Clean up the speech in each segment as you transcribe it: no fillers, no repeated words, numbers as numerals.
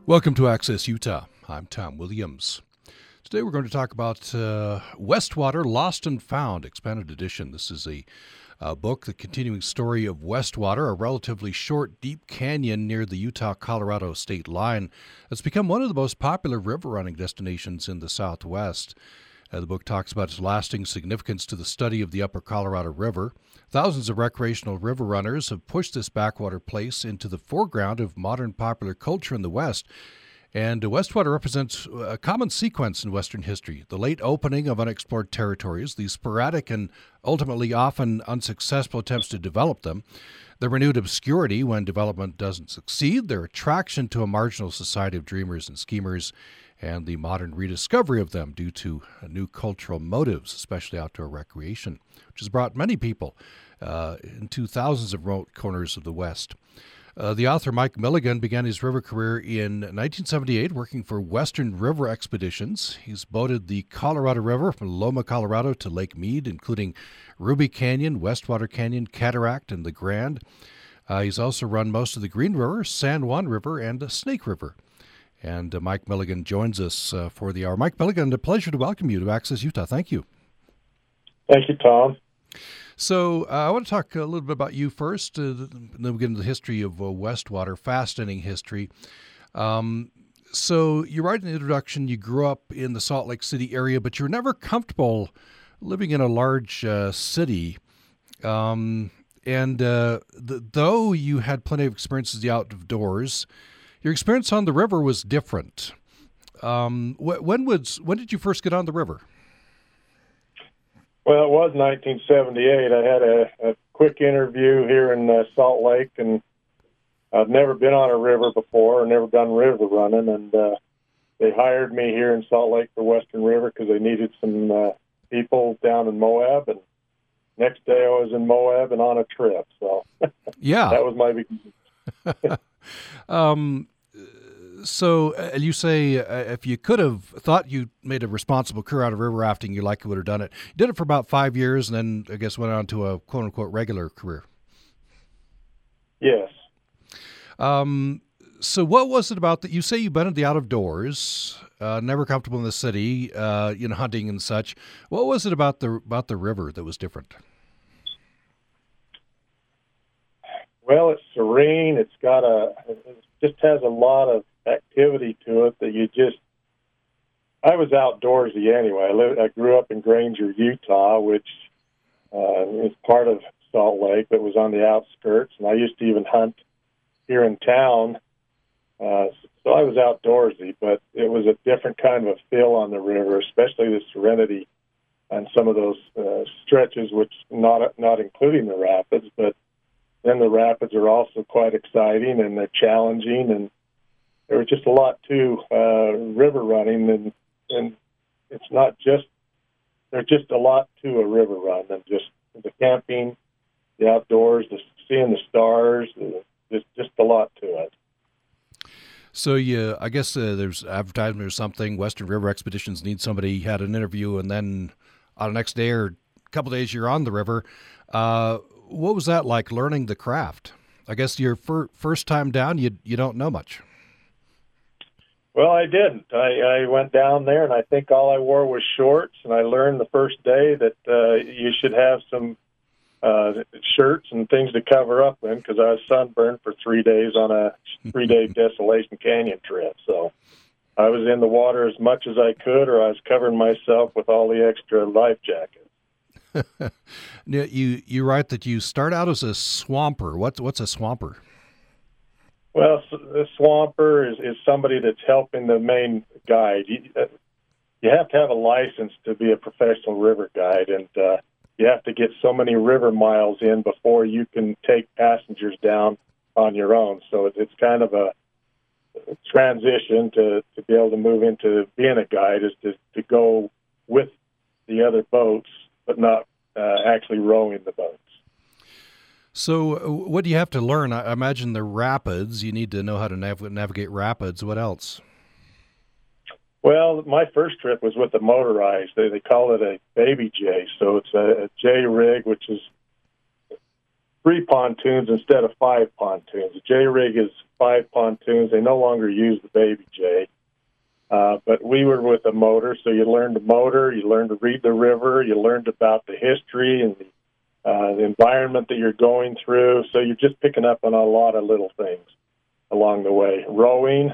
Welcome to Access Utah. I'm Tom Williams. Today we're going to talk about Westwater Lost and Found, Expanded Edition. This is a book, the continuing story of Westwater, a relatively short, deep canyon near the Utah-Colorado state line. It's become one of the most popular river running destinations in the Southwest. The book talks about its lasting significance to the study of the Upper Colorado River. Thousands of recreational river runners have pushed this backwater place into the foreground of modern popular culture in the West. And Westwater represents a common sequence in Western history: the late opening of unexplored territories, the sporadic and ultimately often unsuccessful attempts to develop them, the renewed obscurity when development doesn't succeed, their attraction to a marginal society of dreamers and schemers, and the modern rediscovery of them due to new cultural motives, especially outdoor recreation, which has brought many people into thousands of remote corners of the West. The author Mike Milligan began his river career in 1978 working for Western River Expeditions. He's boated the Colorado River from Loma, Colorado to Lake Mead, including Ruby Canyon, Westwater Canyon, Cataract, and the Grand. He's also run most of the Green River, San Juan River, and Snake River. And Mike Milligan joins us for the hour. Mike Milligan, a pleasure to welcome you to Access Utah. Thank you. Thank you, Tom. So I want to talk a little bit about you first, then we'll get into the history of Westwater, fascinating history. So you write in the introduction, you grew up in the Salt Lake City area, but you were never comfortable living in a large city. Though you had plenty of experiences in the outdoors, your experience on the river was different. When did you first get on the river? Well, it was 1978. I had a quick interview here in Salt Lake, and I've never been on a river before, or never done river running, and they hired me here in Salt Lake for Western River because they needed some people down in Moab, and next day I was in Moab and on a trip, so yeah, that was my beginning. So you say if you could have thought you made a responsible career out of river rafting, you likely would have done it. You did it for about 5 years, and then I guess went on to a quote-unquote regular career. Yes. So what was it about that? You say you've been in the outdoors, never comfortable in the city, hunting and such. What was it about the river that was different? Well, it's serene. It just has a lot of activity to it that I was outdoorsy anyway. I grew up in Granger, Utah, which is part of Salt Lake, but was on the outskirts, and I used to even hunt here in town. So I was outdoorsy, but it was a different kind of a feel on the river, especially the serenity on some of those stretches, which not including the rapids, but then the rapids are also quite exciting and they're challenging, and there was just a lot to river running, and it's not just, there's just a lot to a river run, and just the camping, the outdoors, seeing the stars, just a lot to it. So I guess there's advertisement or something, Western River Expeditions need somebody. You had an interview, and then on the next day or a couple of days you're on the river. What was that like, learning the craft? I guess your first time down, you don't know much. Well, I didn't. I went down there, and I think all I wore was shorts, and I learned the first day that you should have some shirts and things to cover up in, because I was sunburned for 3 days on a 3-day Desolation Canyon trip. So I was in the water as much as I could, or I was covering myself with all the extra life jackets. You write that you start out as a swamper. What's a swamper? Well, a swamper is somebody that's helping the main guide. You have to have a license to be a professional river guide, and you have to get so many river miles in before you can take passengers down on your own. So it's kind of a transition to be able to move into being a guide, is to go with the other boats, but not actually rowing the boats. So what do you have to learn? I imagine the rapids. You need to know how to navigate rapids. What else? Well, my first trip was with the motorized. They call it a baby J. So it's a J rig, which is 3 pontoons instead of 5 pontoons. The J-rig is 5 pontoons. They no longer use the Baby J. But we were with a motor, so you learned the motor, you learned to read the river, you learned about the history and the environment that you're going through. So you're just picking up on a lot of little things along the way. Rowing,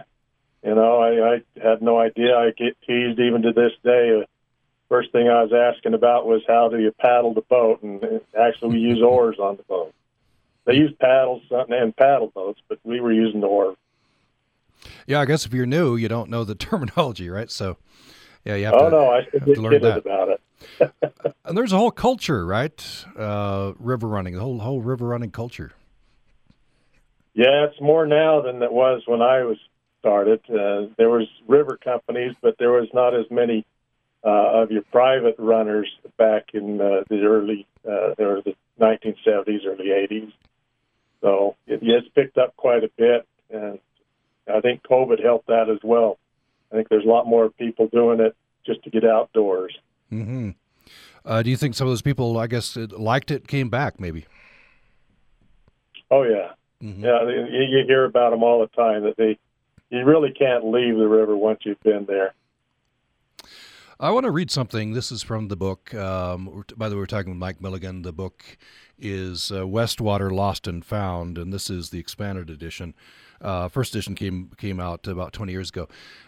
I had no idea. I get teased even to this day. First thing I was asking about was how do you paddle the boat, and actually we use oars on the boat. They use paddles and paddle boats, but we were using the oars. Yeah, I guess if you're new, you don't know the terminology, right? So, yeah, you have I should get learn that about it. And there's a whole culture, right? River running, the whole river running culture. Yeah, it's more now than it was when I was started. There was river companies, but there was not as many of your private runners back in the early, the 1970s, early 80s. So it's picked up quite a bit, and I think COVID helped that as well. I think there's a lot more people doing it just to get outdoors. Mm-hmm. Do you think some of those people, I guess, liked it, came back maybe? Oh, yeah. Mm-hmm. Yeah, you hear about them all the time, that you really can't leave the river once you've been there. I want to read something. This is from the book. By the way, we're talking with Mike Milligan. The book is Westwater Lost and Found, and this is the expanded edition. First edition came out about 20 years ago.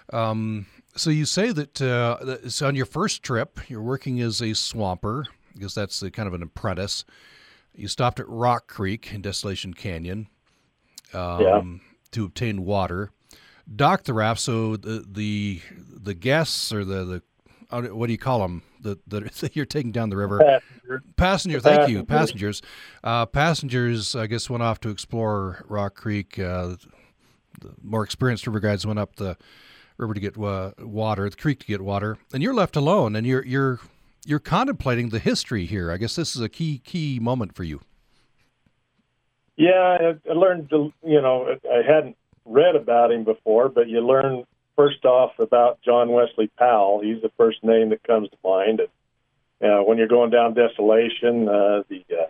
So you say that so on your first trip, you're working as a swamper, because that's kind of an apprentice. You stopped at Rock Creek in Desolation Canyon to obtain water. Docked the raft, so the guests or the what do you call them? That you're taking down the river. Passenger. Thank you. Passengers. Passengers, I guess, went off to explore Rock Creek. The more experienced river guides went up the river to get water, the creek to get water, and you're left alone. And you're contemplating the history here. I guess this is a key moment for you. Yeah, I learned. I hadn't read about him before, but you learn first off about John Wesley Powell. He's the first name that comes to mind. And when you're going down Desolation, the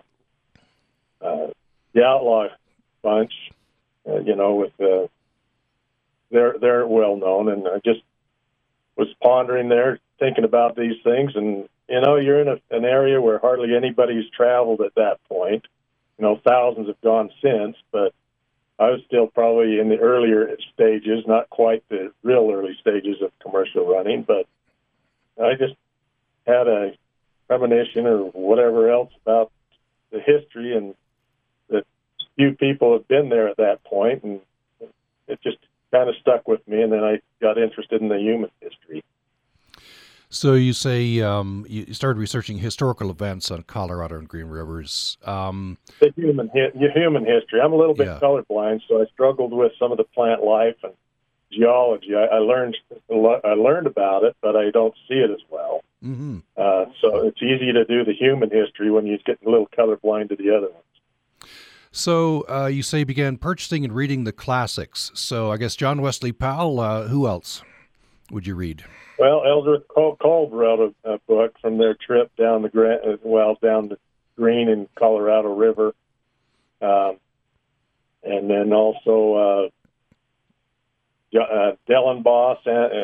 Outlaw Bunch, with they're well known, and I just was pondering there, thinking about these things, and you're in an area where hardly anybody's traveled at that point. Thousands have gone since, but I was still probably in the earlier stages, not quite the real early stages of commercial running, but I just had a premonition or whatever else about the history, and that few people have been there at that point, and it just kind of stuck with me, and then I got interested in the human history. So you say you started researching historical events on Colorado and Green Rivers. The human history. I'm a little bit colorblind, so I struggled with some of the plant life and geology. I learned about it, but I don't see it as well. Mm-hmm. So it's easy to do the human history when you get a little colorblind to the other ones. So you say you began purchasing and reading the classics. So I guess John Wesley Powell. Who else would you read? Well, Ellsworth Kolb wrote a book from their trip down down the Green and Colorado River, and then also Dellenbaugh.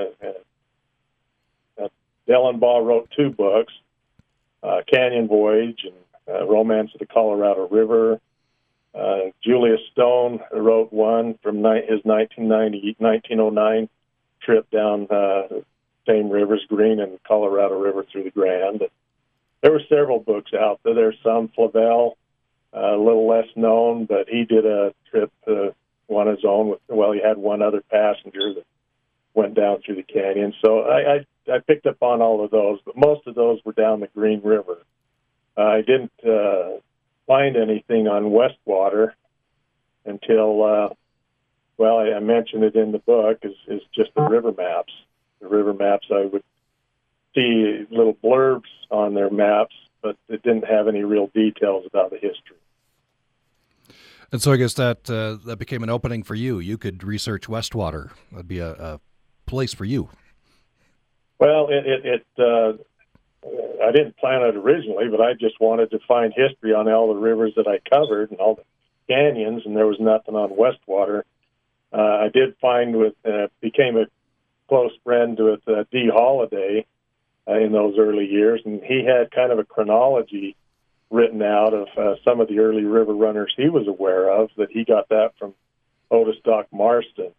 Dellenbaugh wrote 2 books, Canyon Voyage and Romance of the Colorado River. Julius Stone wrote one from his 1909 trip down same rivers, Green and Colorado River through the Grand. There were several books out there. There's some Flavel, a little less known, but he did a trip on his own. He had one other passenger that went down through the canyon. So I picked up on all of those, but most of those were down the Green River. I didn't find anything on Westwater until, I mentioned it in the book, is just the river maps. The river maps, I would see little blurbs on their maps, but it didn't have any real details about the history. And so I guess that became an opening for you. You could research Westwater. That'd be a place for you. Well, it I didn't plan it originally, but I just wanted to find history on all the rivers that I covered and all the canyons, and there was nothing on Westwater. I did find became a close friend with Dee Holiday in those early years, and he had kind of a chronology written out of some of the early river runners he was aware of, that he got that from Otis Doc Marston.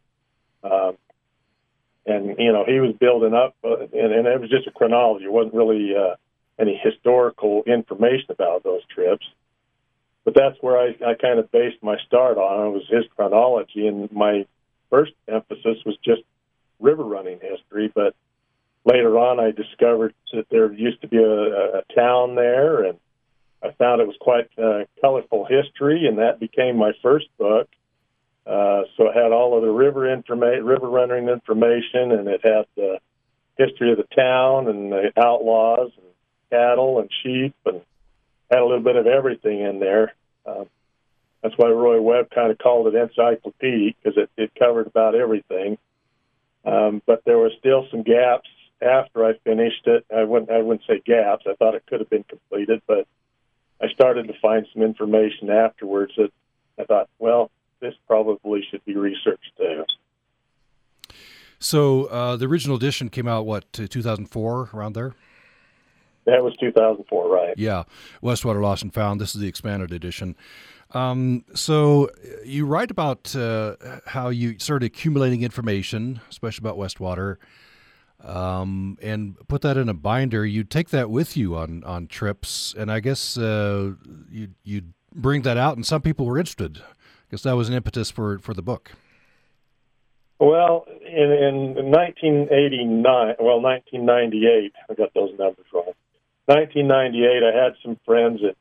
And, he was building up, and it was just a chronology. It wasn't really any historical information about those trips. But that's where I kind of based my start on. It was his chronology, and my first emphasis was just river running history. But later on, I discovered that there used to be a town there, and I found it was quite colorful history, and that became my first book. So it had all of the river running information, and it had the history of the town and the outlaws and cattle and sheep, and had a little bit of everything in there. That's why Roy Webb kind of called it encyclopedic, because it covered about everything. But there were still some gaps after I finished it. I wouldn't say gaps. I thought it could have been completed, but I started to find some information afterwards that I thought, well, this probably should be researched too. So the original edition came out, 2004, around there? That was 2004, right? Yeah, Westwater Lost and Found. This is the expanded edition. So you write about how you started accumulating information, especially about Westwater, and put that in a binder. You take that with you on trips, and I guess you bring that out, and some people were interested. I guess that was an impetus for the book. Well, in 1998, I got those numbers wrong. 1998, I had some friends at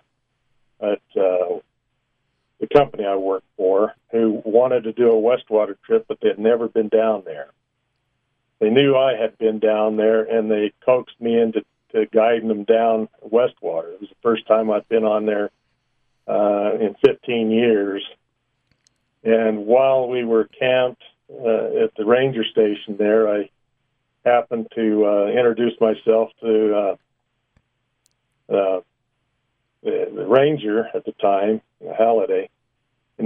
the company I worked for who wanted to do a Westwater trip, but they had never been down there. They knew I had been down there, and they coaxed me into guiding them down Westwater. It was the first time I'd been on there in 15 years. And while we were camped at the ranger station there, I happened to introduce myself to the ranger at the time, Halliday. And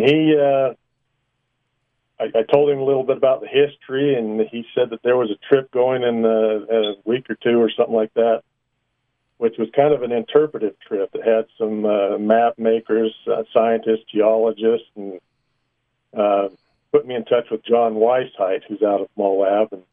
I told him a little bit about the history, and he said that there was a trip going in a week or two or something like that, which was kind of an interpretive trip. It had some map makers, scientists, geologists, and put me in touch with John Weisheit, who's out of Moab, and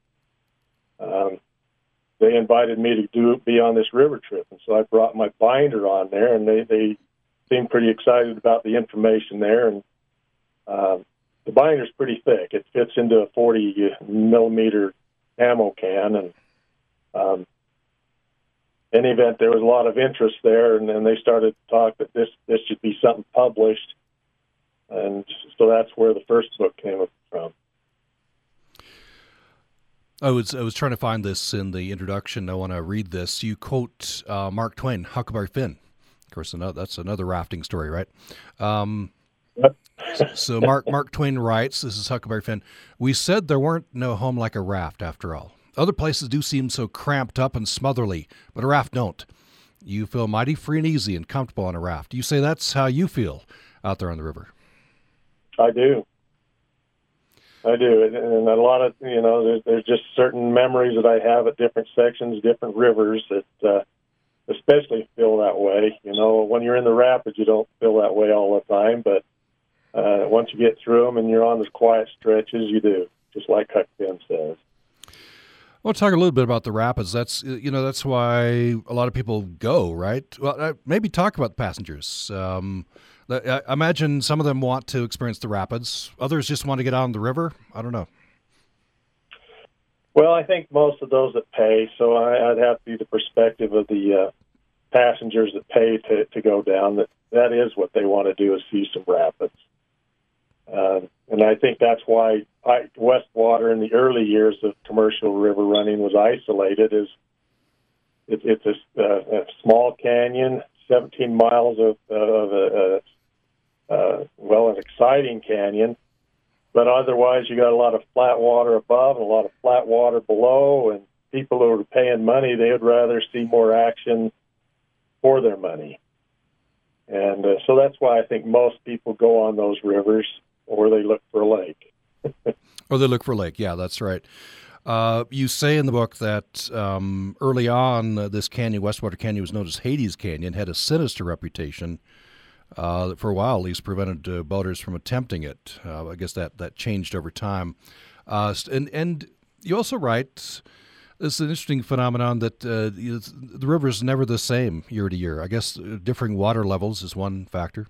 they invited me to be on this river trip. And so I brought my binder on there, and they seemed pretty excited about the information there. And the binder's pretty thick. It fits into a 40-millimeter ammo can, and in any event, there was a lot of interest there, and then they started to talk that this should be something published. And so that's where the first book came from. I was trying to find this in the introduction. I want to read this. You quote Mark Twain, Huckleberry Finn. Of course, that's another rafting story, right? So Mark Twain writes, this is Huckleberry Finn, "We said there weren't no home like a raft after all. Other places do seem so cramped up and smotherly, but a raft don't. You feel mighty free and easy and comfortable on a raft. You say that's how you feel out there on the river." I do. And a lot of, there's just certain memories that I have at different sections, different rivers that especially feel that way. When you're in the rapids, you don't feel that way all the time, but once you get through them and you're on those quiet stretches, you do, just like Huck Finn says. Well, talk a little bit about the rapids. That's why a lot of people go, right? Well, maybe talk about the passengers. I imagine some of them want to experience the rapids. Others just want to get out on the river. I don't know. Well, I think most of those that pay, so I'd have to be the perspective of the passengers that pay to go down, that is what they want to do, is see some rapids. And I think that's why Westwater in the early years of commercial river running was isolated. It's a small canyon, 17 miles of an exciting canyon, but otherwise you got a lot of flat water above and a lot of flat water below, and people who are paying money, they would rather see more action for their money. And so that's why I think most people go on those rivers, or they look for a lake. Or they look for a lake. Yeah, that's right. You say in the book that early on, this canyon, Westwater Canyon, was known as Hades Canyon, had a sinister reputation. For a while, at least, prevented boaters from attempting it. I guess that changed over time. And you also write, this is an interesting phenomenon that the river is never the same year to year. I guess differing water levels is one factor.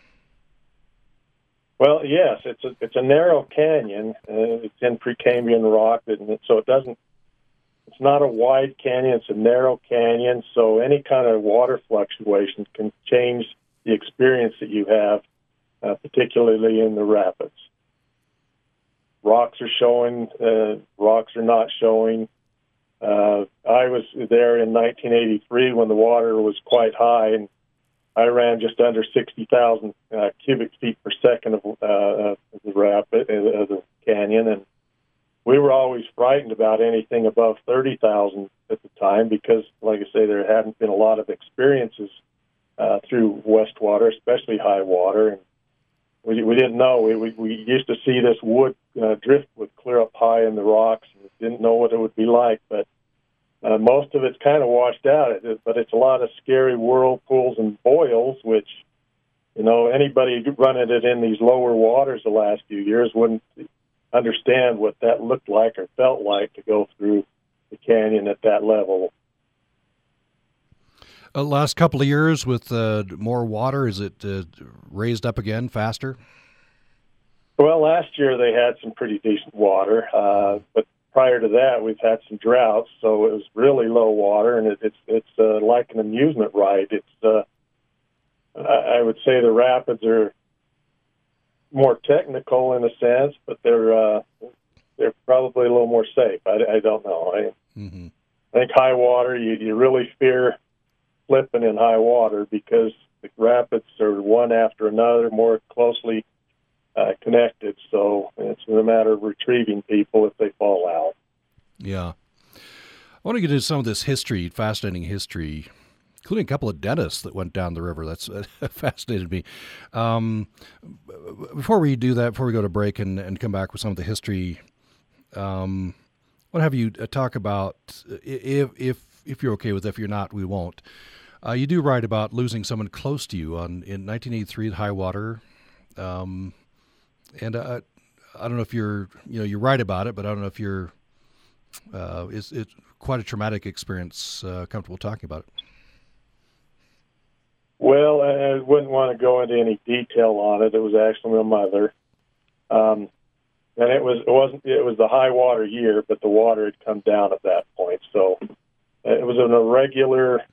Well, yes, it's a narrow canyon. It's in Precambrian rock, so it's not a wide canyon. It's a narrow canyon, so any kind of water fluctuations can change the experience that you have, particularly in the rapids. Rocks are showing, rocks are not showing. I was there in 1983 when the water was quite high, and I ran just under 60,000 cubic feet per second of the the canyon, and we were always frightened about anything above 30,000 at the time because, like I say, there hadn't been a lot of experiences through Westwater, especially high water, and we didn't know. We used to see this driftwood clear up high in the rocks, and didn't know what it would be like, but most of it's kind of washed out, but it's a lot of scary whirlpools and boils, which, anybody running it in these lower waters the last few years wouldn't understand what that looked like or felt like to go through the canyon at that level. Last couple of years with more water, is it raised up again faster? Well, last year they had some pretty decent water, but prior to that, we've had some droughts, so it was really low water, and it's like an amusement ride. I would say the rapids are more technical in a sense, but they're probably a little more safe. I don't know. I think high water, you really fear slipping in high water because the rapids are one after another, more closely connected, so it's a matter of retrieving people if they fall out. Yeah. I want to get into some of this history, fascinating history, including a couple of dentists that went down the river. That's fascinated me. Before we do that, before we go to break and come back with some of the history, I want to have you talk about, if you're okay with it, if you're not, we won't. You do write about losing someone close to you in 1983 at high water. And I don't know if you write about it, but I don't know if it's quite a traumatic experience. Comfortable talking about it? Well, I wouldn't want to go into any detail on it. It was actually my mother, and it was the high water year, but the water had come down at that point, so it was an irregular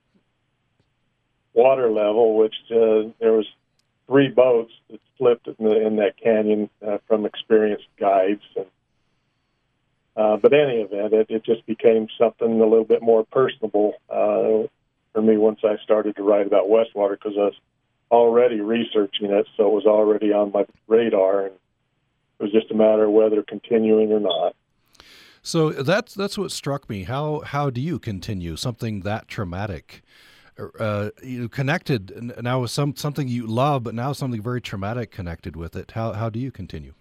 water level, which there was 3 boats that slipped in that canyon from experienced guides. But in any event, it just became something a little bit more personable for me once I started to write about Westwater, because I was already researching it, so it was already on my radar, and it was just a matter of whether continuing or not. So that's what struck me. How do you continue something that traumatic? Connected now with something you love, but now something very traumatic connected with it. How do you continue?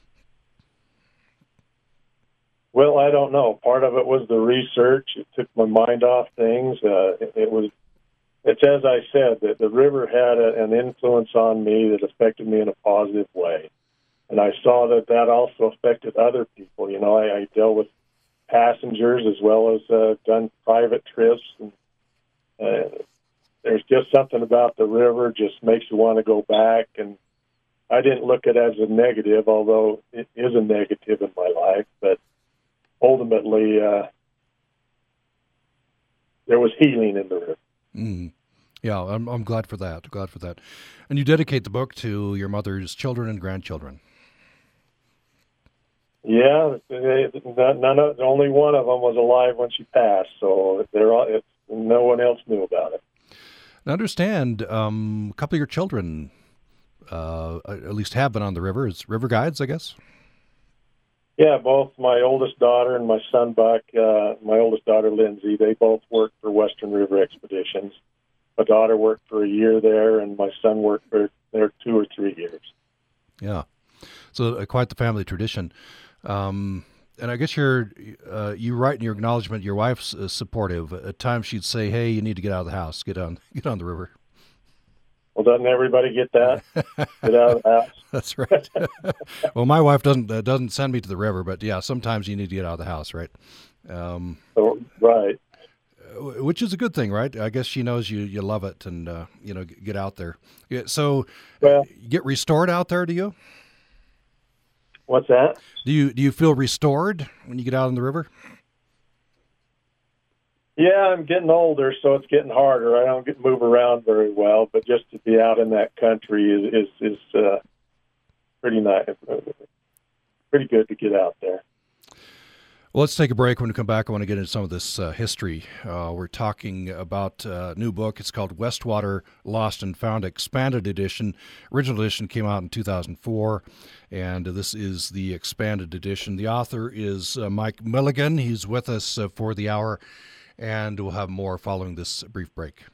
Well, I don't know. Part of it was the research. It took my mind off things. It's as I said, that the river had an influence on me that affected me in a positive way. And I saw that also affected other people. I dealt with passengers as well as done private trips, and there's just something about the river just makes you want to go back. And I didn't look at it as a negative, although it is a negative in my life. But ultimately, there was healing in the river. Mm. Yeah, I'm glad for that. Glad for that. And you dedicate the book to your mother's children and grandchildren. Yeah, only one of them was alive when she passed, so no one else knew about it. I understand a couple of your children at least have been on the river as river guides, I guess? Yeah, both my oldest daughter and my son Buck, my oldest daughter Lindsay, they both worked for Western River Expeditions. My daughter worked for a year there, and my son worked for there 2 or 3 years. Yeah. So quite the family tradition. And I guess you write in your acknowledgement your wife's supportive. At times she'd say, "Hey, you need to get out of the house, get on the river." Well, doesn't everybody get that? Get out of the house. That's right. Well, my wife doesn't send me to the river, but yeah, sometimes you need to get out of the house, right? Right. Which is a good thing, right? I guess she knows you love it, and get out there. Yeah, so, Well, you get restored out there, do you? What's that? Do you feel restored when you get out on the river? Yeah, I'm getting older, so it's getting harder. I don't move around very well, but just to be out in that country is pretty nice, pretty good to get out there. Well, let's take a break. When we come back, I want to get into some of this history. We're talking about a new book. It's called Westwater Lost and Found Expanded Edition. Original edition came out in 2004, and this is the expanded edition. The author is Mike Milligan. He's with us for the hour, and we'll have more following this brief break.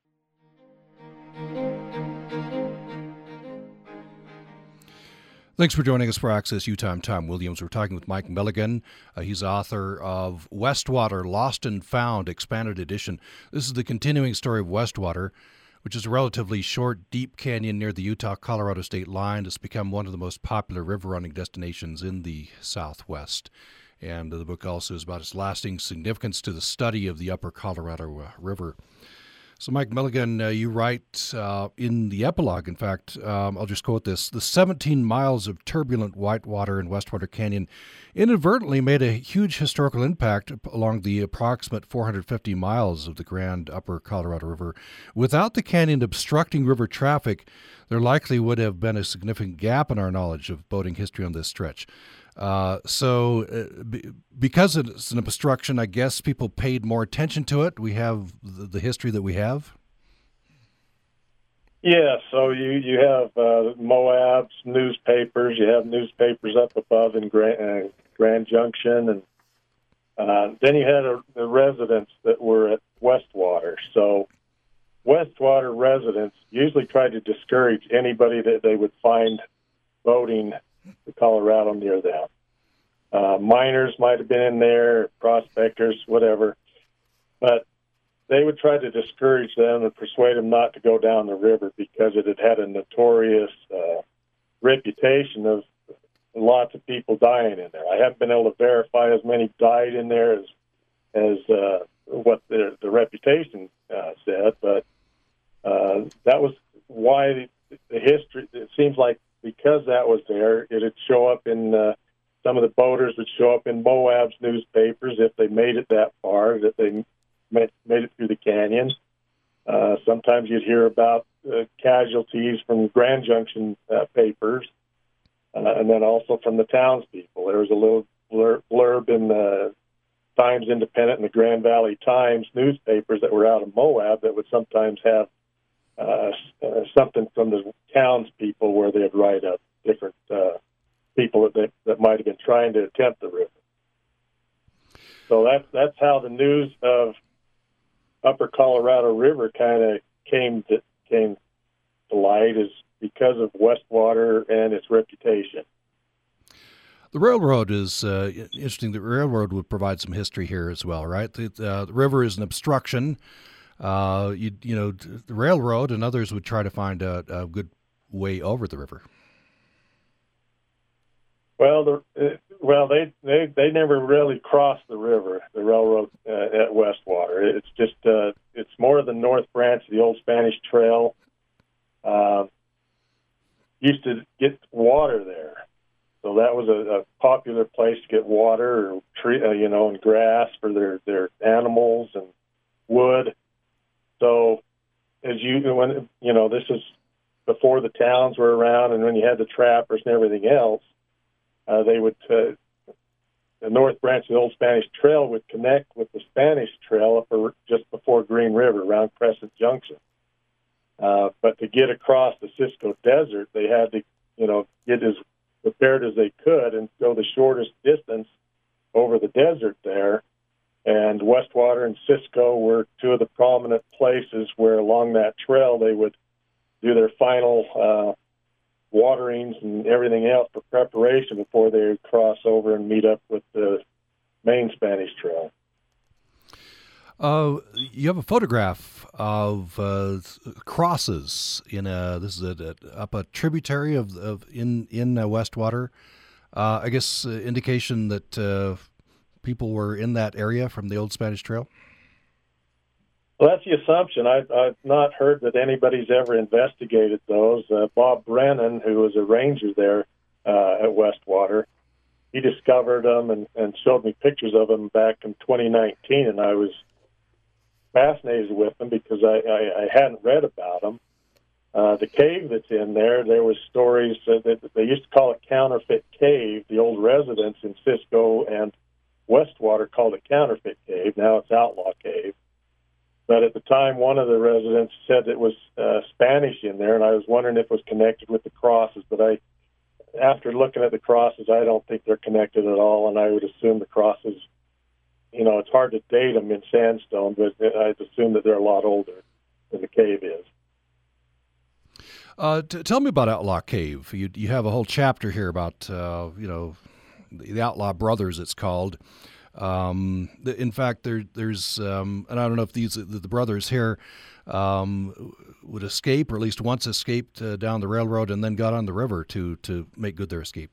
Thanks for joining us for Access Utah. I'm Tom Williams. We're talking with Mike Milligan. He's author of Westwater Lost and Found Expanded Edition. This is the continuing story of Westwater, which is a relatively short, deep canyon near the Utah-Colorado state line. It's become one of the most popular river running destinations in the Southwest. And the book also is about its lasting significance to the study of the upper Colorado River. So, Mike Milligan, you write in the epilogue, in fact, I'll just quote this: "The 17 miles of turbulent whitewater in Westwater Canyon inadvertently made a huge historical impact along the approximate 450 miles of the grand upper Colorado River. Without the canyon obstructing river traffic, there likely would have been a significant gap in our knowledge of boating history on this stretch." Because it's an obstruction, I guess people paid more attention to it. We have the history that we have. Yeah, so you have Moab's newspapers. You have newspapers up above in Grand Junction, and then you had the residents that were at Westwater. So Westwater residents usually tried to discourage anybody that they would find boating the Colorado near them. Miners might have been in there, prospectors, whatever, but they would try to discourage them and persuade them not to go down the river because it had had a notorious reputation of lots of people dying in there. I haven't been able to verify as many died in there as what the reputation said, but that was why the history, it seems like because that was there, it'd show up in some of the boaters would show up in Moab's newspapers if they made it that far, that they made it through the canyon. Sometimes you'd hear about casualties from Grand Junction papers, and then also from the townspeople. There was a little blurb in the Times Independent and the Grand Valley Times newspapers that were out of Moab that would sometimes have something from the townspeople where they'd write up different people that might have been trying to attempt the river. So that's how the news of Upper Colorado River kind of came to light, is because of Westwater and its reputation. The railroad is interesting. The railroad would provide some history here as well, right? The river is an obstruction. The railroad and others would try to find a good way over the river. Well, they never really crossed the river, the railroad at Westwater. It's just it's more of the North Branch, the old Spanish Trail. Used to get water there, so that was a popular place to get water, or tree, and grass for their animals and wood. So, this is before the towns were around, and when you had the trappers and everything else. The North Branch of the Old Spanish Trail would connect with the Spanish Trail just before Green River, around Crescent Junction. But to get across the Cisco Desert, they had to, get as prepared as they could and go the shortest distance over the desert there. And Westwater and Cisco were two of the prominent places where along that trail they would do their final waterings and everything else for preparation before they would cross over and meet up with the main Spanish Trail. You have a photograph of crosses in up a tributary of in Westwater. I guess indication that people were in that area from the old Spanish Trail. Well, that's the assumption. I've not heard that anybody's ever investigated those. Bob Brennan, who was a ranger there at Westwater, he discovered them and showed me pictures of them back in 2019, and I was fascinated with them because I hadn't read about them. The cave that's in there was stories that they used to call it Counterfeit Cave. The old residents in Cisco and Westwater called it Counterfeit Cave. Now it's Outlaw Cave. But at the time, one of the residents said it was Spanish in there, and I was wondering if it was connected with the crosses. But after looking at the crosses, I don't think they're connected at all, and I would assume the crosses, it's hard to date them in sandstone, but I'd assume that they're a lot older than the cave is. Tell me about Outlaw Cave. You have a whole chapter here about, the Outlaw Brothers, it's called. In fact, there's, and I don't know if the brothers here would escape, or at least once escaped down the railroad and then got on the river to make good their escape.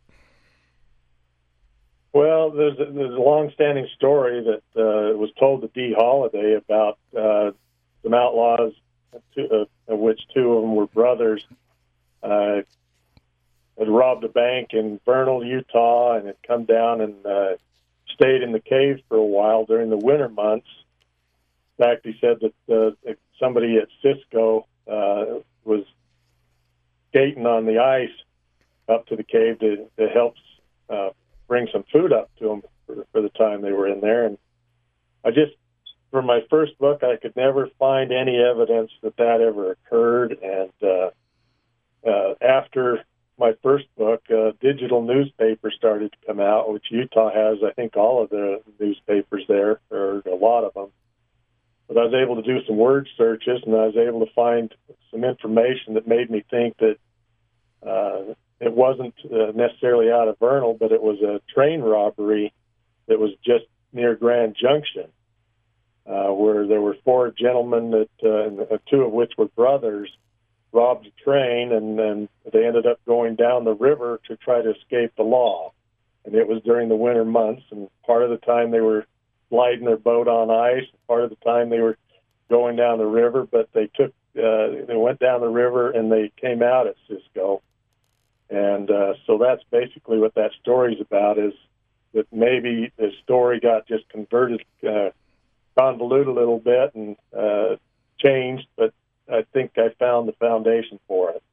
Well, there's a long-standing story that was told to Dee Holiday about some outlaws, of which two of them were brothers, had robbed a bank in Vernal, Utah, and had come down and stayed in the cave for a while during the winter months. In fact, he said that somebody at Cisco was skating on the ice up to the cave to help bring some food up to them for the time they were in there. And for my first book, I could never find any evidence that ever occurred. And after my first book, digital newspaper started to come out, which Utah has, I think, all of the newspapers there, or a lot of them. But I was able to do some word searches, and I was able to find some information that made me think that it wasn't necessarily out of Vernal, but it was a train robbery that was just near Grand Junction, where there were four gentlemen that, two of which were brothers, robbed a train, and then they ended up going down the river to try to escape the law. And it was during the winter months, and part of the time they were sliding their boat on ice, part of the time they were going down the river, but they went down the river and they came out at Cisco. And so that's basically what that story's about, is that maybe the story got just converted, convoluted a little bit and changed, but I think I found the foundation for it.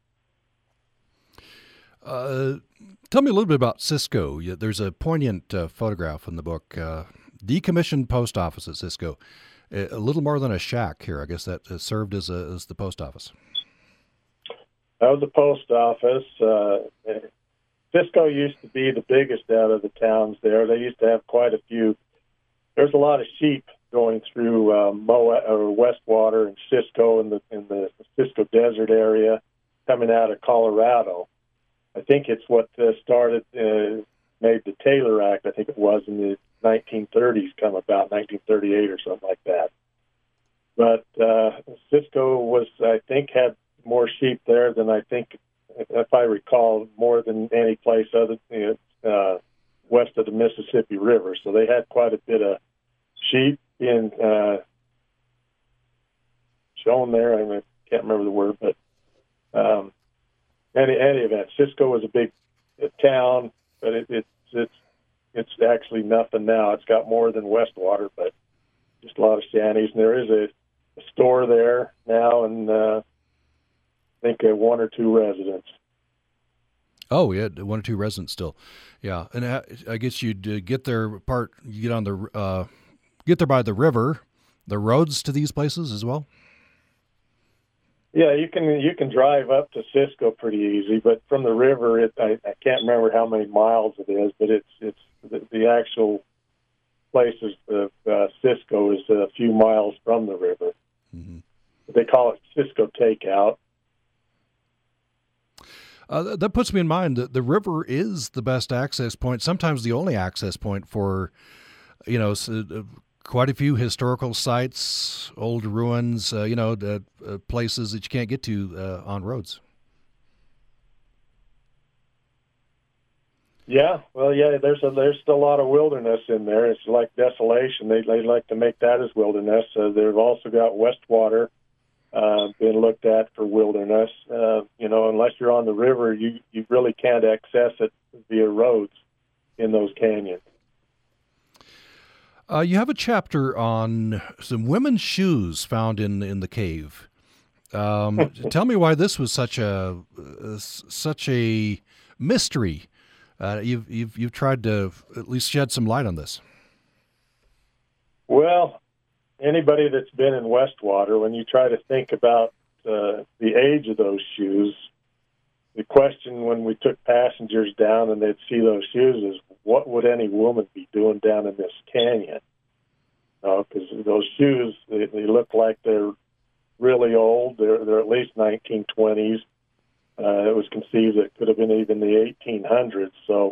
Tell me a little bit about Cisco. There's a poignant photograph in the book. Decommissioned post office at Cisco. A little more than a shack here. I guess that served as the post office. That was the post office. Cisco used to be the biggest out of the towns there. They used to have quite a few. There's a lot of sheep going through Westwater and Cisco in the Cisco Desert area, coming out of Colorado. I think it's what started, made the Taylor Act, I think it was, in the 1930s come about, 1938 or something like that. But Cisco had more sheep there than I think, if I recall, more than any place other west of the Mississippi River. So they had quite a bit of sheep being shown there. I can't remember the word, but any event, Cisco was a big town, but it's actually nothing now. It's got more than Westwater, but just a lot of shanties. And there is a store there now, and I think one or two residents. Oh, yeah, one or two residents still. Yeah, and I guess you'd get there get there by the river. The roads to these places as well? Yeah, you can drive up to Cisco pretty easy, but from the river, I can't remember how many miles it is, but it's the actual places of Cisco is a few miles from the river. Mm-hmm. They call it Cisco Takeout. That puts me in mind that the river is the best access point, sometimes the only access point for, quite a few historical sites, old ruins, places that you can't get to on roads. Yeah, well, yeah, there's still a lot of wilderness in there. It's like desolation. They like to make that as wilderness. They've also got Westwater being looked at for wilderness. Unless you're on the river, you really can't access it via roads in those canyons. You have a chapter on some women's shoes found in the cave. Tell me why this was such a mystery. You've tried to at least shed some light on this. Well, anybody that's been in Westwater, when you try to think about the age of those shoes, the question when we took passengers down and they'd see those shoes is, what would any woman be doing down in this canyon? Because those shoes, they look like they're really old. They're at least 1920s. It was conceived that it could have been even the 1800s. So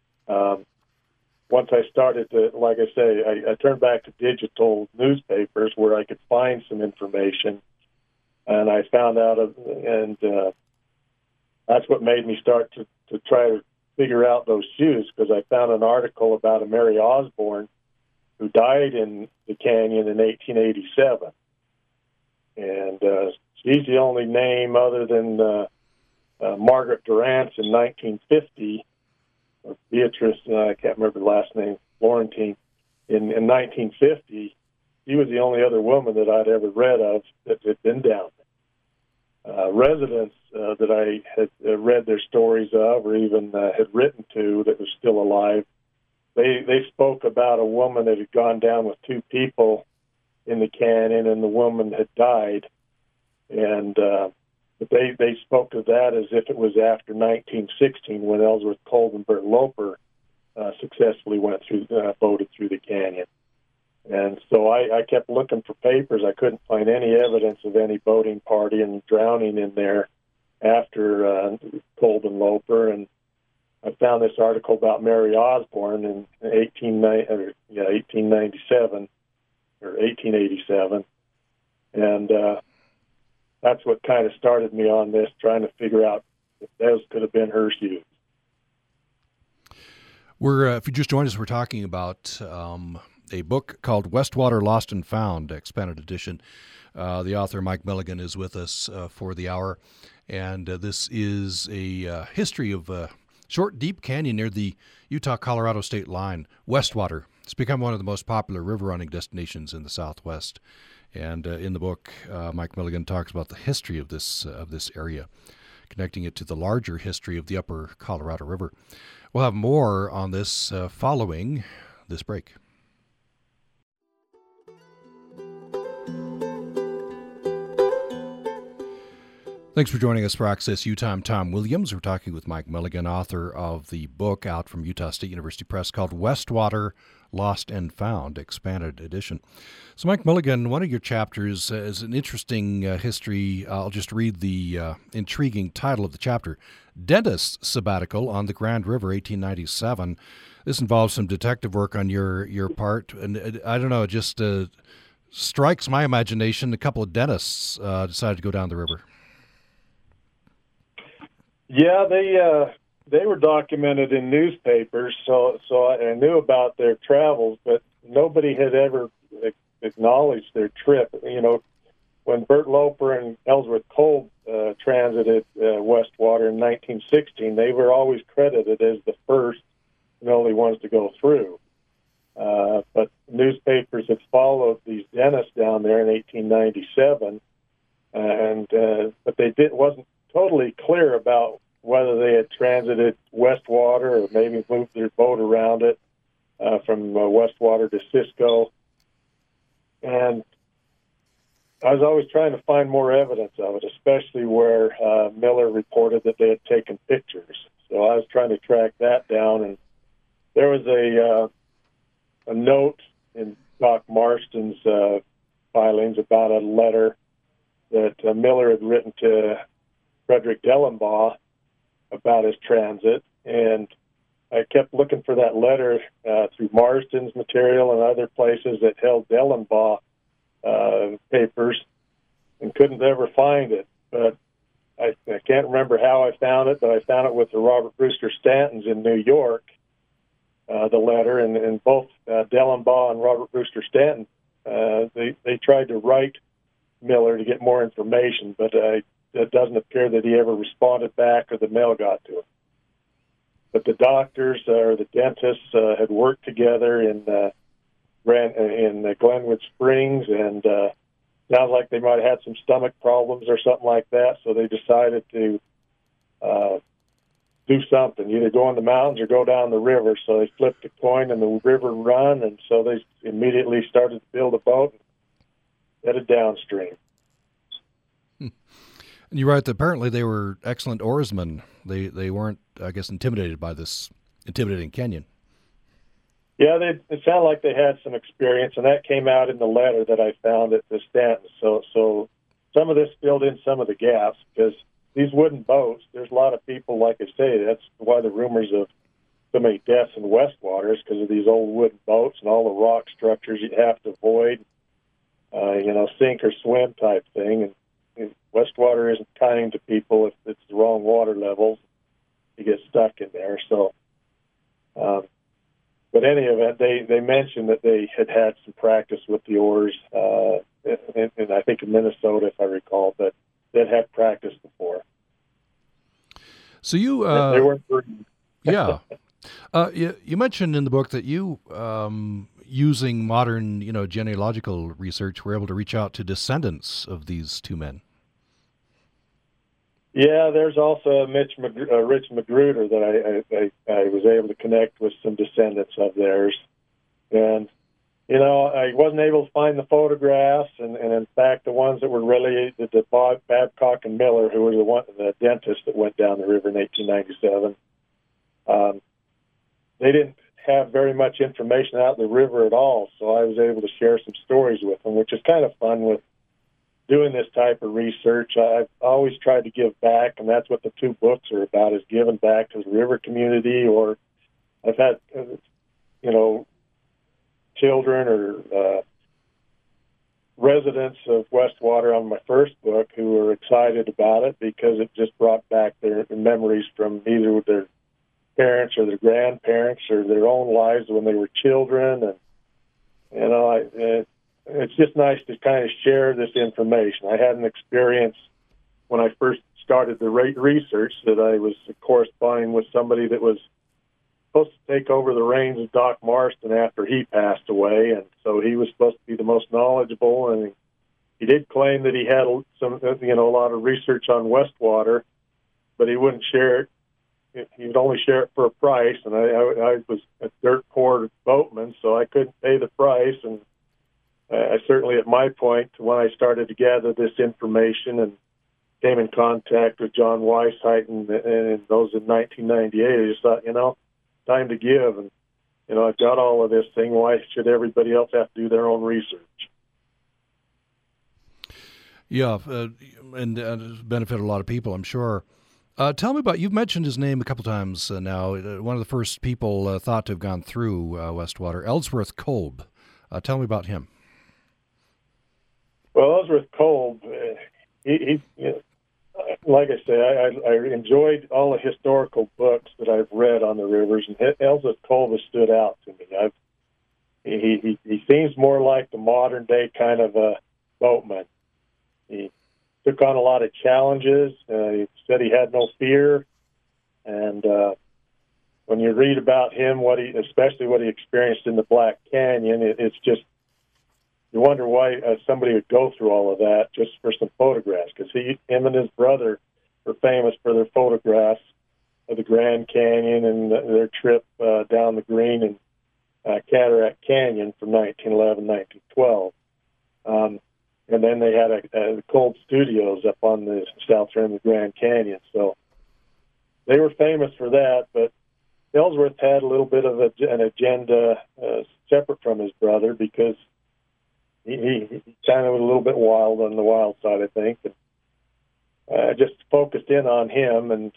once I started to, like I say, I turned back to digital newspapers where I could find some information, and I found out, and that's what made me start to try to figure out those shoes, because I found an article about a Mary Osborne who died in the canyon in 1887. And she's the only name other than Margaret Durrance in 1950, or Beatrice, I can't remember the last name, Florentine, in 1950. She was the only other woman that I'd ever read of that had been down there. Residents that I had read their stories of, or even had written to, that was still alive, they spoke about a woman that had gone down with two people in the canyon, and the woman had died. And but they spoke of that as if it was after 1916, when Ellsworth Kolb and Bert Loper successfully boated through the canyon. And so I kept looking for papers. I couldn't find any evidence of any boating party and drowning in there after Kolb and Loper. And I found this article about Mary Osborne in 1897 or 1887, and that's what kind of started me on this, trying to figure out if those could have been her shoes. If you just joined us, we're talking about a book called Westwater Lost and Found, Expanded Edition. The author, Mike Milligan, is with us for the hour, and this is a history of short, deep canyon near the Utah-Colorado state line. Westwater. It's become one of the most popular river running destinations in the Southwest. And in the book, Mike Milligan talks about the history of this area, connecting it to the larger history of the upper Colorado River. We'll have more on this following this break. Thanks for joining us for Access Utah. I'm Tom Williams. We're talking with Mike Milligan, author of the book out from Utah State University Press called Westwater, Lost and Found, Expanded Edition. So, Mike Milligan, one of your chapters is an interesting history. I'll just read the intriguing title of the chapter, Dentist Sabbatical on the Grand River, 1897. This involves some detective work on your part, and I don't know, it just strikes my imagination. A couple of dentists decided to go down the river. Yeah, they were documented in newspapers, so I knew about their travels, but nobody had ever acknowledged their trip. You know, when Bert Loper and Ellsworth Kolb transited Westwater in 1916, they were always credited as the first and only ones to go through. But newspapers had followed these dentists down there in 1897, but wasn't totally clear about whether they had transited Westwater or maybe moved their boat around it from Westwater to Cisco. And I was always trying to find more evidence of it, especially where Miller reported that they had taken pictures. So I was trying to track that down, and there was a note in Doc Marston's filings about a letter that Miller had written to Frederick Dellenbaugh about his transit, and I kept looking for that letter through Marston's material and other places that held Dellenbaugh papers, and couldn't ever find it. But I can't remember how I found it, but I found it with the Robert Brewster Stantons in New York, the letter, and both Dellenbaugh and Robert Brewster Stanton, they tried to write Miller to get more information, but it doesn't appear that he ever responded back or the mail got to him. But the doctors or the dentists had worked together in Glenwood Springs, and sounds like they might have had some stomach problems or something like that, so they decided to do something, either go in the mountains or go down the river. So they flipped a coin and the river run, and so they immediately started to build a boat and headed downstream. And you write that apparently they were excellent oarsmen. They weren't, I guess, intimidated by this intimidating canyon. Yeah, it sounded like they had some experience, and that came out in the letter that I found at the Stanton. So some of this filled in some of the gaps, because these wooden boats, there's a lot of people, like I say, that's why the rumors of so many deaths in Westwater is because of these old wooden boats and all the rock structures you have to avoid, sink or swim type thing. And Westwater isn't kind to people if it's the wrong water levels. You get stuck in there. So, but any event, they mentioned that they had some practice with the oars, and I think in Minnesota, if I recall, but they'd had practice before. So you, they weren't burdened. Yeah, you mentioned in the book that you, using modern, genealogical research, were able to reach out to descendants of these two men. Yeah, there's also Rich Magruder that I was able to connect with some descendants of theirs. And, I wasn't able to find the photographs, and in fact, the ones that were really the Babcock and Miller, who were the dentist that went down the river in 1897, they didn't have very much information out in the river at all, so I was able to share some stories with them, which is kind of fun with doing this type of research. I've always tried to give back, and that's what the two books are about, is giving back to the river community. Or I've had, children or residents of Westwater on my first book who were excited about it because it just brought back their memories from either their parents or their grandparents or their own lives when they were children. And, it's just nice to kind of share this information. I had an experience when I first started the research that I was corresponding with somebody that was supposed to take over the reins of Doc Marston after he passed away, and so he was supposed to be the most knowledgeable, and he did claim that he had a lot of research on Westwater, but he wouldn't share it. He would only share it for a price, and I was a dirt poor boatman, so I couldn't pay the price. And I certainly, at my point, when I started to gather this information and came in contact with John Weishaupt and those in 1998, I just thought, time to give. And, I've got all of this thing. Why should everybody else have to do their own research? Yeah, and it's benefited a lot of people, I'm sure. Tell me about, you've mentioned his name a couple times now. One of the first people thought to have gone through Westwater, Ellsworth Kolb. Tell me about him. Well, Ellsworth Kolb, he like I say, I enjoyed all the historical books that I've read on the rivers, and Ellsworth Kolb has stood out to me. He seems more like the modern day kind of a boatman. He took on a lot of challenges. He said he had no fear, and when you read about him, especially what he experienced in the Black Canyon, it's just, you wonder why somebody would go through all of that just for some photographs, because him and his brother were famous for their photographs of the Grand Canyon and their trip down the Green and Cataract Canyon from 1911, 1912. and then they had a Kolb Studios up on the south rim of the Grand Canyon. So they were famous for that, but Ellsworth had a little bit of an agenda separate from his brother, because he kind of was a little bit wild on the wild side, I think. And, just focused in on him, and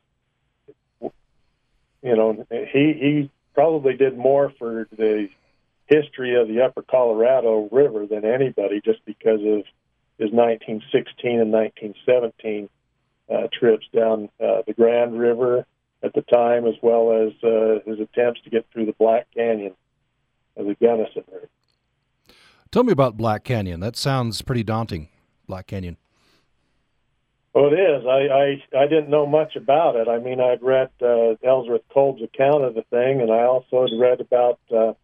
he probably did more for the history of the Upper Colorado River than anybody, just because of his 1916 and 1917 trips down the Grand River at the time, as well as his attempts to get through the Black Canyon of the Gunnison River. Tell me about Black Canyon. That sounds pretty daunting, Black Canyon. Well, it is. I didn't know much about it. I mean, I'd read Ellsworth Kolb's account of the thing, and I also had read about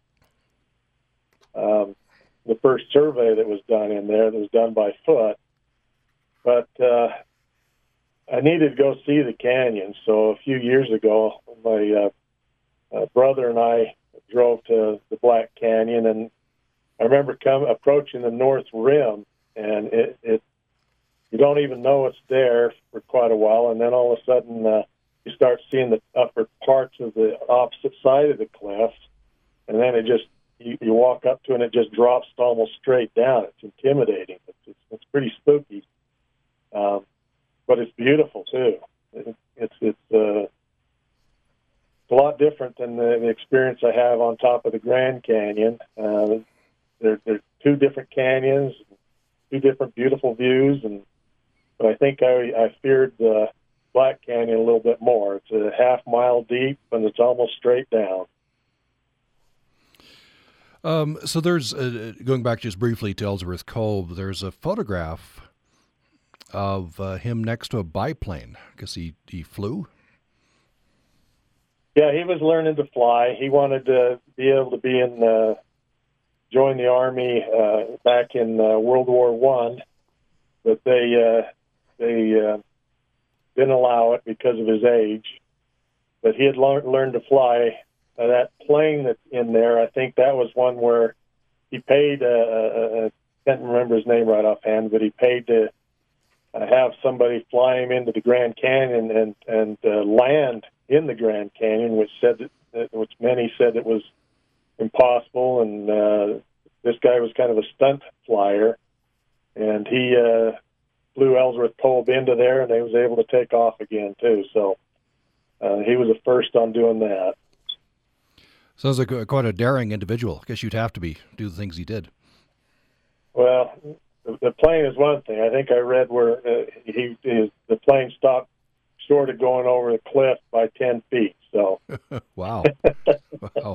the first survey that was done in there, that was done by foot. But I needed to go see the canyon. So a few years ago, my brother and I drove to the Black Canyon, and I remember approaching the north rim, and it you don't even know it's there for quite a while, and then all of a sudden you start seeing the upper parts of the opposite side of the cliff, and then it just you walk up to it and it just drops almost straight down. It's intimidating. It's pretty spooky, but it's beautiful too. It's a lot different than the experience I have on top of the Grand Canyon. They're two different canyons, two different beautiful views, but I think I feared the Black Canyon a little bit more. It's a half-mile deep, and it's almost straight down. So there's, going back just briefly to Ellsworth Kolb, there's a photograph of him next to a biplane. I guess he flew? Yeah, he was learning to fly. He wanted to be able to be join the Army back in World War I, but they didn't allow it because of his age. But he had learned to fly. That plane that's in there, I think that was one where he paid, I can't remember his name right offhand, but he paid to have somebody fly him into the Grand Canyon and land in the Grand Canyon, which many said it was impossible. And this guy was kind of a stunt flyer, and he flew Ellsworth Kolb into there, and he was able to take off again too. So he was the first on doing that. Sounds like quite a daring individual. I guess you'd have to do the things he did. Well, the plane is one thing. I think I read where the plane stopped short of going over the cliff by 10 feet. So wow. Wow.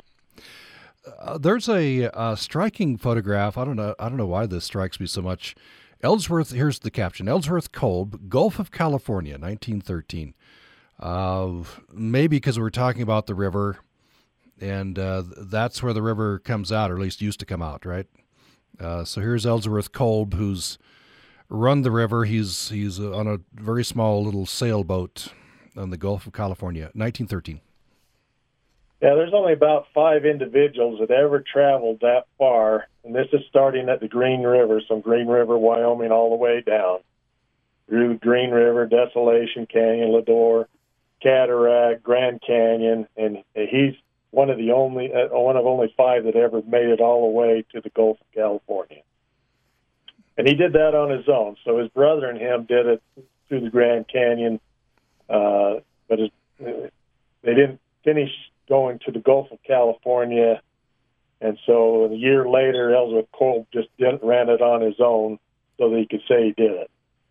There's a striking photograph. I don't know why this strikes me so much. Ellsworth, here's the caption: Ellsworth Kolb, Gulf of California, 1913. Maybe because we're talking about the river, and that's where the river comes out, or at least used to come out, right? So here's Ellsworth Kolb, who's run the river. He's on a very small little sailboat on the Gulf of California, 1913. Yeah, there's only about 5 individuals that ever traveled that far, and this is starting at the Green River, from Green River, Wyoming, all the way down through the Green River, Desolation Canyon, Lador, Cataract, Grand Canyon, and he's one of only 5 that ever made it all the way to the Gulf of California. And he did that on his own. So his brother and him did it through the Grand Canyon, but they didn't finish going to the Gulf of California. And so a year later, Ellsworth Kolb just ran it on his own so that he could say he did it.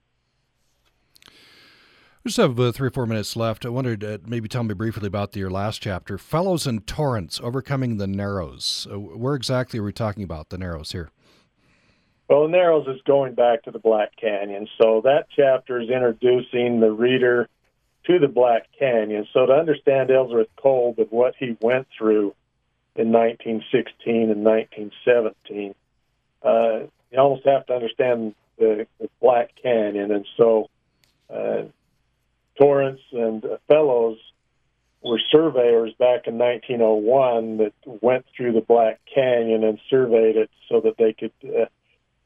We just have 3 or 4 minutes left. I wondered, maybe tell me briefly about your last chapter, Fellows and Torrents, Overcoming the Narrows. Where exactly are we talking about, the Narrows here? Well, the Narrows is going back to the Black Canyon. So that chapter is introducing the reader to the Black Canyon. So to understand Ellsworth Kolb and what he went through in 1916 and 1917, you almost have to understand the Black Canyon. And so Torrents and Fellows were surveyors back in 1901 that went through the Black Canyon and surveyed it so that they could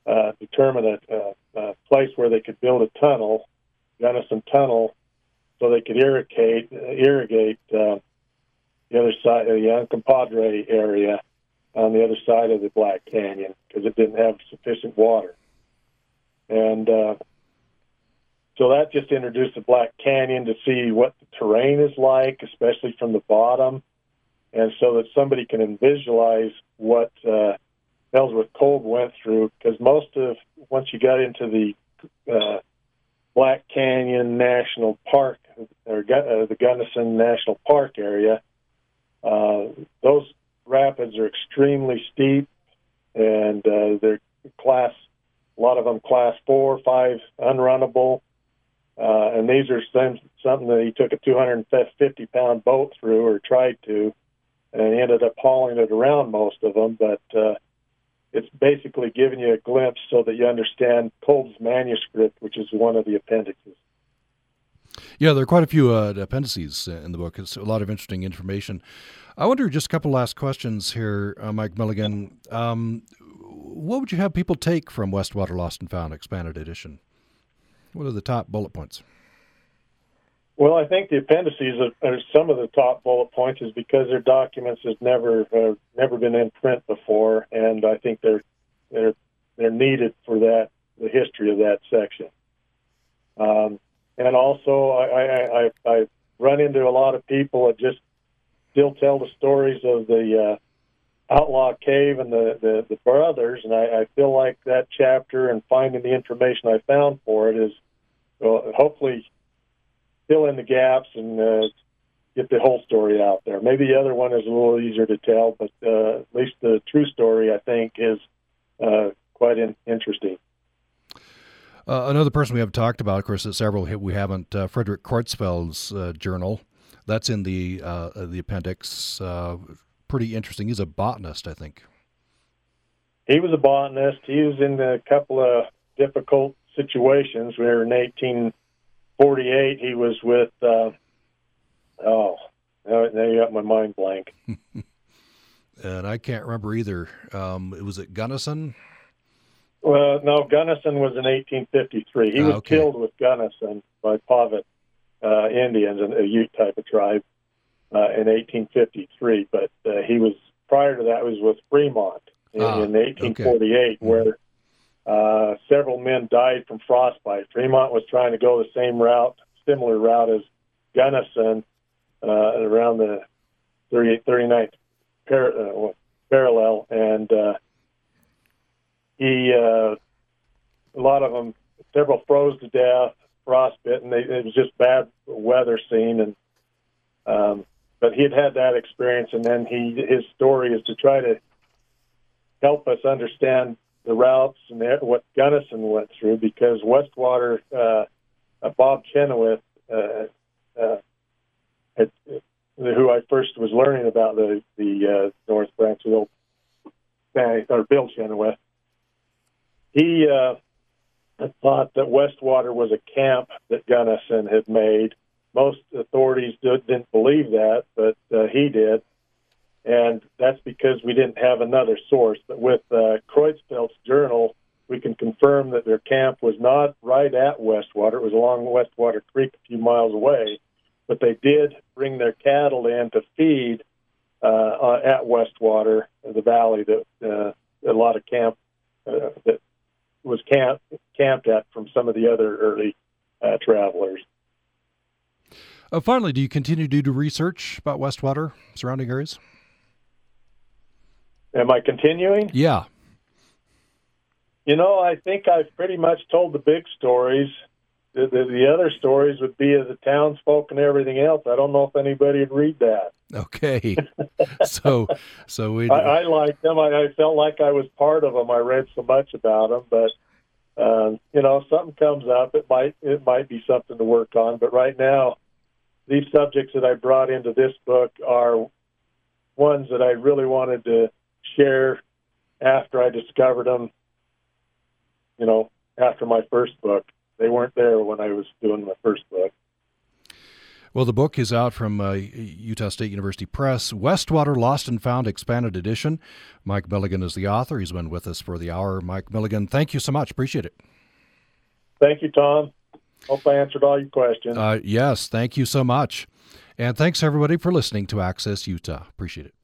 determine a place where they could build a tunnel, Gunnison Tunnel, so they could irrigate the other side of the Uncompahgre area on the other side of the Black Canyon because it didn't have sufficient water. And so that just introduced the Black Canyon to see what the terrain is like, especially from the bottom, and so that somebody can visualize what Ellsworth Kolb went through, because once you got into the Black Canyon National Park, or the Gunnison National Park area, those rapids are extremely steep, and they're a lot of them class 4, 5, unrunnable, and these are something that he took a 250-pound boat through, or tried to, and he ended up hauling it around most of them, but it's basically giving you a glimpse so that you understand Kolb's manuscript, which is one of the appendixes. Yeah, there are quite a few appendices in the book. It's a lot of interesting information. I wonder, just a couple last questions here, Mike Milligan. What would you have people take from Westwater Lost and Found Expanded Edition? What are the top bullet points? Well, I think the appendices are some of the top bullet points, is because their documents have never been in print before, and I think they're needed for the history of that section. And also, I run into a lot of people that just still tell the stories of the Outlaw Cave and the brothers, and I feel like that chapter and finding the information I found for it is hopefully fill in the gaps and get the whole story out there. Maybe the other one is a little easier to tell, but at least the true story, I think, is quite interesting. Another person we haven't talked about, of course, several we haven't, Frederick Kreutzfeld's journal. That's in the appendix. Pretty interesting. He's a botanist, I think. He was a botanist. He was in a couple of difficult situations where in 1848 he was with, now you got my mind blank. And I can't remember either. Was it Gunnison? Well, no, Gunnison was in 1853. He was killed with Gunnison by Pavat Indians, a Ute type of tribe, in 1853. But he was, prior to that, was with Fremont in 1848, where several men died from frostbite. Fremont was trying to go the similar route as Gunnison, around the 39th parallel, and a lot of them, several froze to death, frostbitten. It was just bad weather scene, and but he had that experience, and then his story is to try to help us understand the routes and what Gunnison went through, because Westwater, Bob Chenoweth, who I first was learning about the North Branchville, or Bill Chenoweth, he thought that Westwater was a camp that Gunnison had made. Most authorities didn't believe that, but he did. And that's because we didn't have another source. But with Kreutzfeld's journal, we can confirm that their camp was not right at Westwater. It was along Westwater Creek a few miles away. But they did bring their cattle in to feed at Westwater, the valley that a lot of camp that was camped at from some of the other early travelers. Finally, do you continue to do research about Westwater, surrounding areas? Am I continuing? Yeah. I think I've pretty much told the big stories. The other stories would be of the townsfolk and everything else. I don't know if anybody would read that. Okay. so we. I liked them. I felt like I was part of them. I read so much about them, but if something comes up, it might be something to work on. But right now, these subjects that I brought into this book are ones that I really wanted to share after I discovered them. After my first book. They weren't there when I was doing my first book. Well, the book is out from Utah State University Press, Westwater Lost and Found Expanded Edition. Mike Milligan is the author. He's been with us for the hour. Mike Milligan, thank you so much. Appreciate it. Thank you, Tom. Hope I answered all your questions. Yes, thank you so much. And thanks, everybody, for listening to Access Utah. Appreciate it.